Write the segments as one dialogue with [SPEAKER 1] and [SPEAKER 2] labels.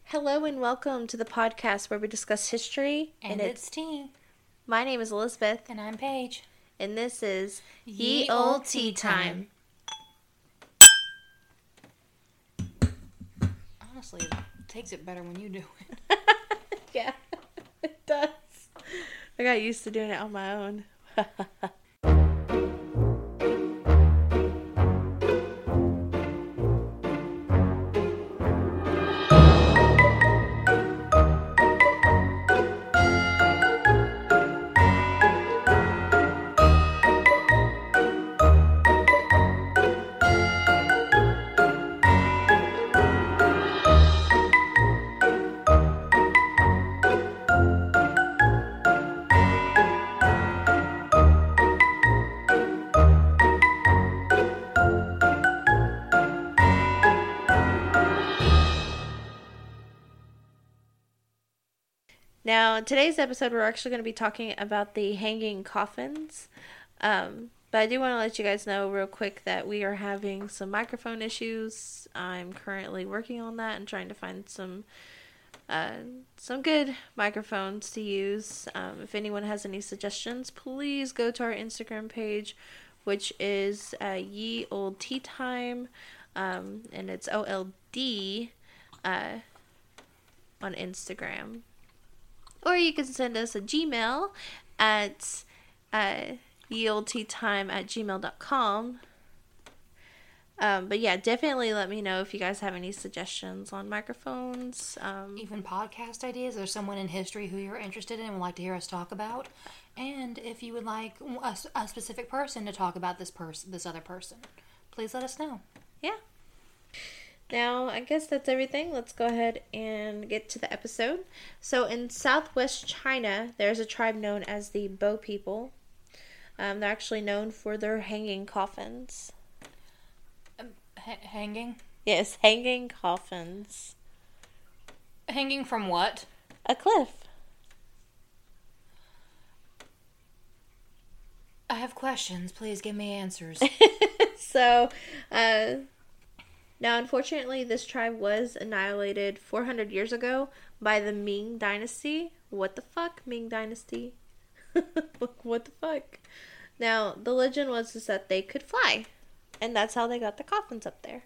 [SPEAKER 1] Hello and welcome to the podcast where we discuss history.
[SPEAKER 2] And it's tea.
[SPEAKER 1] My name is Elizabeth.
[SPEAKER 2] And I'm Paige.
[SPEAKER 1] And this is
[SPEAKER 2] Ye Olde Tea Time. Honestly, it takes it better when you do it.
[SPEAKER 1] Yeah, it does. I got used to doing it on my own. Now, today's episode, we're actually going to be talking about the hanging coffins. But I do want to let you guys know real quick that we are having some microphone issues. I'm currently working on that and trying to find some good microphones to use. If anyone has any suggestions, please go to our Instagram page, which is Ye Olde Tea Time, and it's OLD on Instagram. Or you can send us a Gmail at yeoldteatime@gmail.com. But yeah, definitely let me know if you guys have any suggestions on microphones.
[SPEAKER 2] Even podcast ideas. There's someone in history who you're interested in and would like to hear us talk about. And if you would like a specific person to talk about this other person, please let us know.
[SPEAKER 1] Yeah. Now, I guess that's everything. Let's go ahead and get to the episode. So, in southwest China, there's a tribe known as the Bo people. They're actually known for their hanging coffins.
[SPEAKER 2] Hanging?
[SPEAKER 1] Yes, hanging coffins.
[SPEAKER 2] Hanging from what?
[SPEAKER 1] A cliff.
[SPEAKER 2] I have questions. Please give me answers.
[SPEAKER 1] So, now, unfortunately, this tribe was annihilated 400 years ago by the Ming Dynasty. What the fuck, Ming Dynasty? What the fuck? Now, the legend was that they could fly, and that's how they got the coffins up there.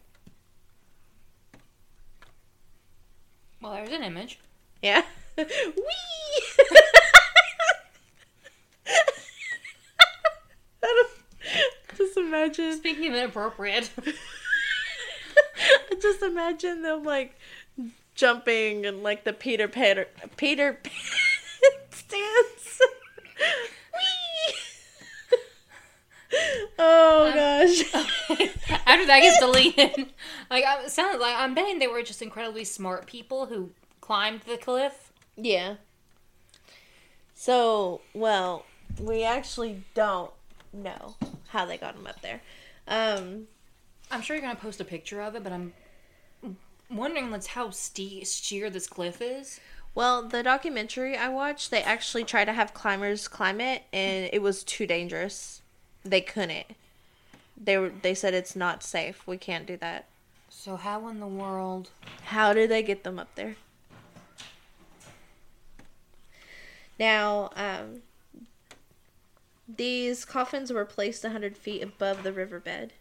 [SPEAKER 2] Well, there's an image.
[SPEAKER 1] Yeah. Whee! Just imagine.
[SPEAKER 2] Speaking of inappropriate.
[SPEAKER 1] Just imagine them, like, jumping and, like, the Peter Pan stance. Whee! Oh, gosh.
[SPEAKER 2] After that gets deleted. It sounds like I'm betting they were just incredibly smart people who climbed the cliff.
[SPEAKER 1] Yeah. So, well, we actually don't know how they got them up there.
[SPEAKER 2] I'm sure you're going to post a picture of it, but I'm wondering how sheer this cliff is.
[SPEAKER 1] Well, the documentary I watched, they actually try to have climbers climb it, and it was too dangerous. They couldn't. They said it's not safe. We can't do that.
[SPEAKER 2] So how in the world?
[SPEAKER 1] How did they get them up there? Now, these coffins were placed 100 feet above the riverbed.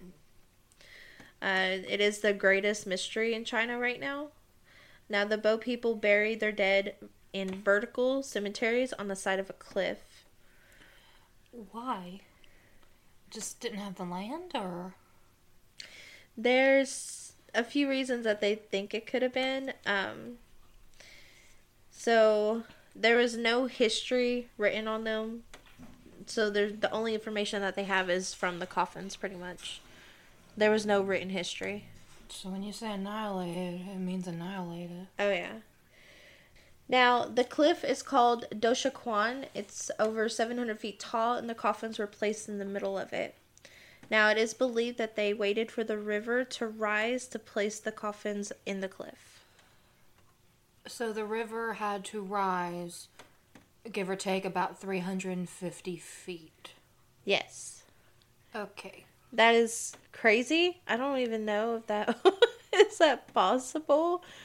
[SPEAKER 1] It is the greatest mystery in China right now. Now, the Bo people buried their dead in vertical cemeteries on the side of a cliff.
[SPEAKER 2] Why? Just didn't have the land, or?
[SPEAKER 1] There's a few reasons that they think it could have been. So, there was no history written on them. So, the only information that they have is from the coffins, pretty much. There was no written history.
[SPEAKER 2] So when you say annihilated, it means annihilated.
[SPEAKER 1] Oh, yeah. Now, the cliff is called Doshaquan. It's over 700 feet tall, and the coffins were placed in the middle of it. Now, it is believed that they waited for the river to rise to place the coffins in the cliff.
[SPEAKER 2] So the river had to rise, give or take, about 350 feet.
[SPEAKER 1] Yes.
[SPEAKER 2] Okay.
[SPEAKER 1] That is crazy. I don't even know if that is that possible.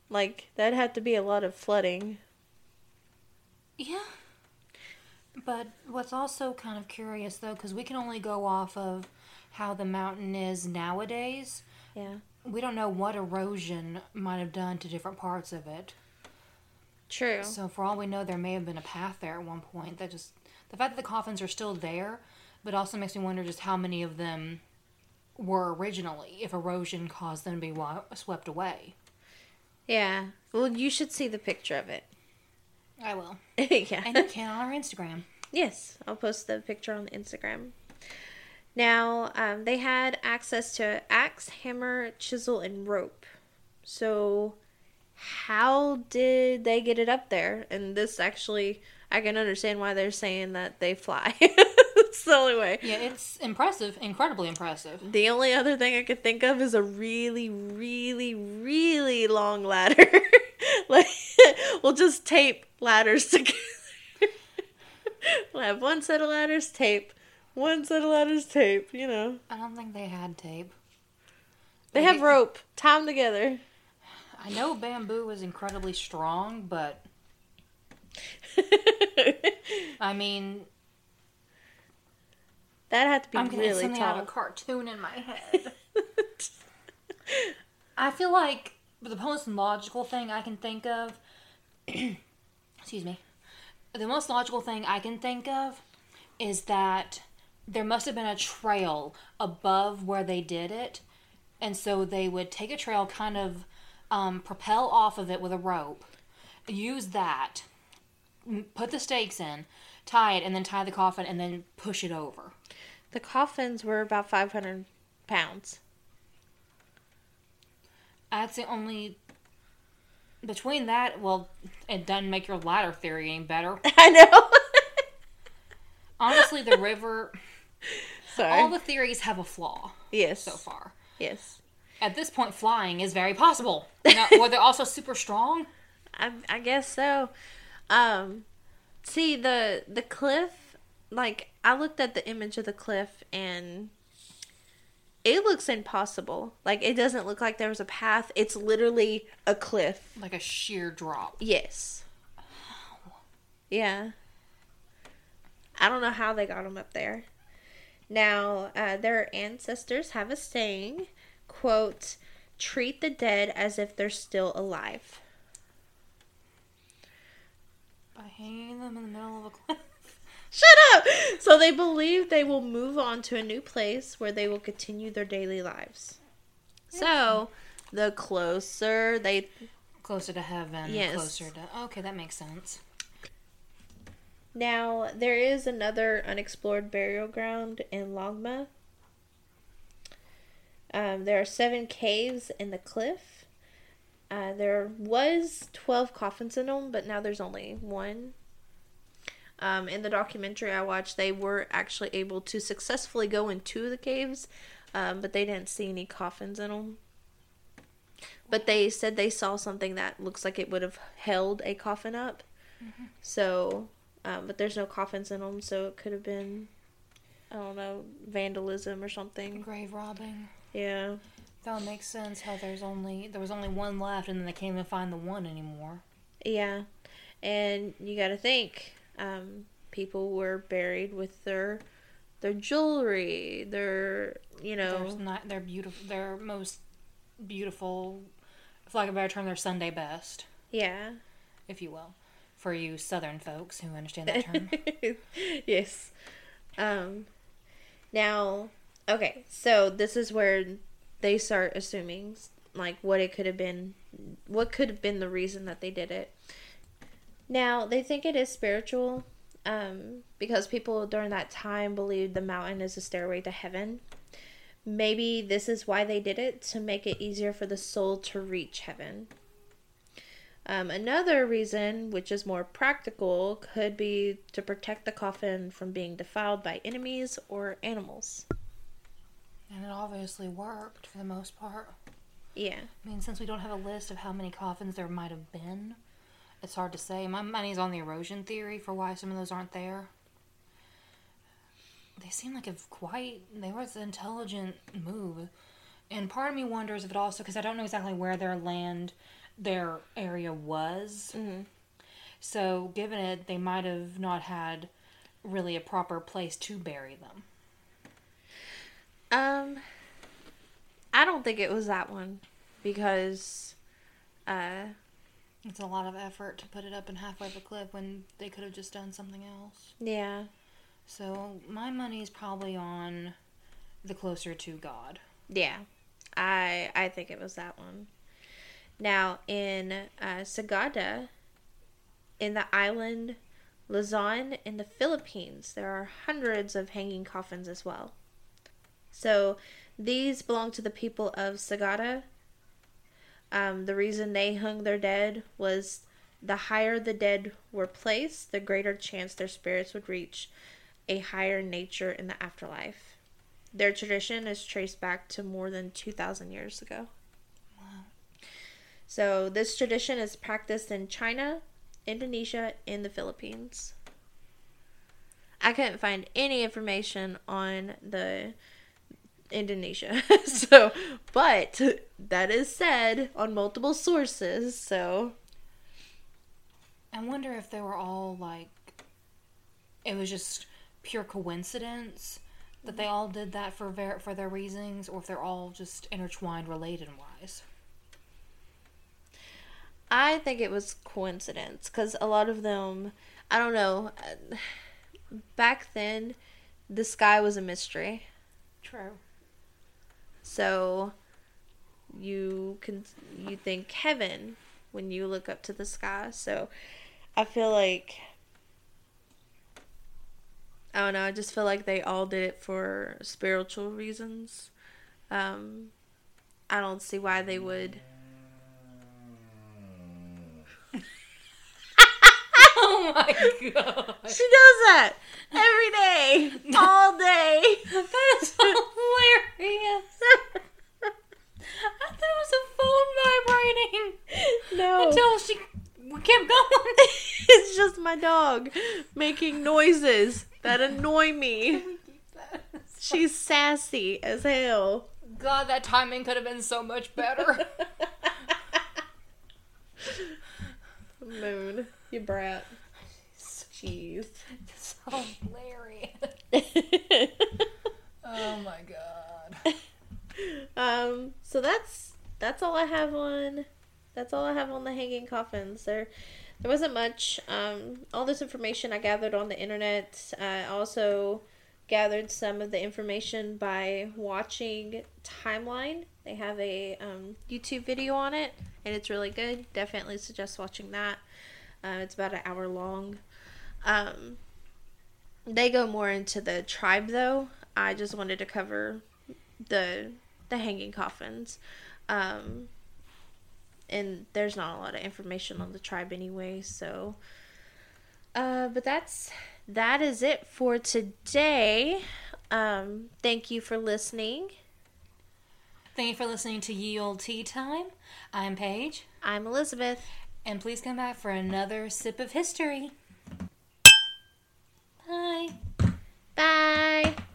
[SPEAKER 1] Like, that had to be a lot of flooding.
[SPEAKER 2] Yeah. But what's also kind of curious, though, because we can only go off of how the mountain is nowadays.
[SPEAKER 1] Yeah.
[SPEAKER 2] We don't know what erosion might have done to different parts of it.
[SPEAKER 1] True.
[SPEAKER 2] So for all we know, there may have been a path there at one point. That just the fact that the coffins are still there, but also makes me wonder just how many of them were originally, if erosion caused them to be swept away.
[SPEAKER 1] Yeah. Well, you should see the picture of it.
[SPEAKER 2] I will.
[SPEAKER 1] Yeah.
[SPEAKER 2] And you can on our Instagram.
[SPEAKER 1] Yes, I'll post the picture on Instagram. Now, they had access to axe, hammer, chisel, and rope. So, how did they get it up there? And this actually, I can understand why they're saying that they fly. It's the only way.
[SPEAKER 2] Yeah, it's impressive. Incredibly impressive.
[SPEAKER 1] The only other thing I could think of is a really, really, really long ladder. Like, we'll just tape ladders together. We'll have one set of ladders, tape. One set of ladders, tape, you know.
[SPEAKER 2] I don't think they had tape.
[SPEAKER 1] They have rope. Tie them together.
[SPEAKER 2] I know bamboo is incredibly strong, but... I mean...
[SPEAKER 1] That had to be
[SPEAKER 2] I'm getting
[SPEAKER 1] really
[SPEAKER 2] something out
[SPEAKER 1] tall.
[SPEAKER 2] of a cartoon in my head. I feel like the most logical thing I can think of... excuse me. The most logical thing I can think of is that there must have been a trail above where they did it. And so they would take a trail, kind of propel off of it with a rope, use that, put the stakes in, tie it, and then tie the coffin, and then push it over.
[SPEAKER 1] The coffins were about 500 pounds.
[SPEAKER 2] That's the only... Between that, well, it doesn't make your ladder theory any better.
[SPEAKER 1] I know.
[SPEAKER 2] Honestly, the river...
[SPEAKER 1] Sorry.
[SPEAKER 2] All the theories have a flaw.
[SPEAKER 1] Yes.
[SPEAKER 2] So far.
[SPEAKER 1] Yes.
[SPEAKER 2] At this point, flying is very possible. Now, were they also super strong?
[SPEAKER 1] I guess so. See, the cliff, like, I looked at the image of the cliff and it looks impossible. Like, it doesn't look like there was a path. It's literally a cliff.
[SPEAKER 2] Like a sheer drop.
[SPEAKER 1] Yes. Yeah. I don't know how they got them up there. Now, their ancestors have a saying, quote, treat the dead as if they're still alive.
[SPEAKER 2] By hanging them in the middle of a cliff.
[SPEAKER 1] Shut up! So they believe they will move on to a new place where they will continue their daily lives. So, the closer they...
[SPEAKER 2] Closer to heaven.
[SPEAKER 1] Yes.
[SPEAKER 2] Closer to... Okay, that makes sense.
[SPEAKER 1] Now, there is another unexplored burial ground in Longma. There are 7 caves in the cliff. There was 12 coffins in them, but now there's only 1. In the documentary I watched, they were actually able to successfully go into the caves, but they didn't see any coffins in them. But they said they saw something that looks like it would have held a coffin up. Mm-hmm. So, but there's no coffins in them, so it could have been, I don't know, vandalism or something.
[SPEAKER 2] Grave robbing.
[SPEAKER 1] Yeah.
[SPEAKER 2] That makes sense how there was only 1 left and then they can't even find the 1 anymore.
[SPEAKER 1] Yeah. And you gotta think, people were buried with their jewelry, their, you know... Their most beautiful, for lack of a better term, their Sunday best. Yeah.
[SPEAKER 2] If you will. For you southern folks who understand that term.
[SPEAKER 1] Yes. Now, okay, so this is where they start assuming, like, what could have been the reason that they did it. Now, they think it is spiritual, because people during that time believed the mountain is a stairway to heaven. Maybe this is why they did it, to make it easier for the soul to reach heaven. Another reason, which is more practical, could be to protect the coffin from being defiled by enemies or animals.
[SPEAKER 2] And it obviously worked for the most part.
[SPEAKER 1] Yeah.
[SPEAKER 2] I mean, since we don't have a list of how many coffins there might have been, it's hard to say. My money's on the erosion theory for why some of those aren't there. They seem like they were an intelligent move. And part of me wonders if it also, because I don't know exactly where their land their area was.
[SPEAKER 1] Mm-hmm.
[SPEAKER 2] So, given it, they might have not had really a proper place to bury them.
[SPEAKER 1] I don't think it was that one because,
[SPEAKER 2] It's a lot of effort to put it up in halfway of a cliff when they could have just done something else.
[SPEAKER 1] yeah.
[SPEAKER 2] So, my money is probably on the closer to God.
[SPEAKER 1] Yeah, I think it was that one. Now, in Sagada, in the island Luzon in the Philippines, there are hundreds of hanging coffins as well. So, these belong to the people of Sagada. The reason they hung their dead was the higher the dead were placed, the greater chance their spirits would reach a higher nature in the afterlife. Their tradition is traced back to more than 2,000 years ago.
[SPEAKER 2] Wow.
[SPEAKER 1] So this tradition is practiced in China, Indonesia, and the Philippines. I couldn't find any information on the Indonesia. But that is said on multiple sources, so
[SPEAKER 2] I wonder if they were all like, it was just pure coincidence that they all did that for their reasons, or if they're all just intertwined, related wise.
[SPEAKER 1] I think it was coincidence because a lot of them, I don't know, back then the sky was a mystery.
[SPEAKER 2] True.
[SPEAKER 1] So you think heaven when you look up to the sky. So I feel like, I don't know, I just feel like they all did it for spiritual reasons. I don't see why they would.
[SPEAKER 2] Oh my god.
[SPEAKER 1] She does that every day, all day.
[SPEAKER 2] That is hilarious. I thought it was a phone vibrating.
[SPEAKER 1] No.
[SPEAKER 2] Until she kept going.
[SPEAKER 1] It's just my dog making noises that annoy me. She's sassy as hell.
[SPEAKER 2] God, that timing could have been so much better.
[SPEAKER 1] Moon, you brat. Jeez.
[SPEAKER 2] It's hilarious. Oh my god.
[SPEAKER 1] So that's all I have on. That's all I have on the hanging coffins. There wasn't much. All this information I gathered on the internet. I also gathered some of the information by watching Timeline. They have a YouTube video on it, and it's really good. Definitely suggest watching that. It's about an hour long. They go more into the tribe, though. I just wanted to cover the hanging coffins. And there's not a lot of information on the tribe anyway, so but that is it for today. Thank you for listening.
[SPEAKER 2] Thank you for listening to Ye Old Tea Time. I'm Paige.
[SPEAKER 1] I'm Elizabeth.
[SPEAKER 2] And please come back for another sip of history. Bye.
[SPEAKER 1] Bye.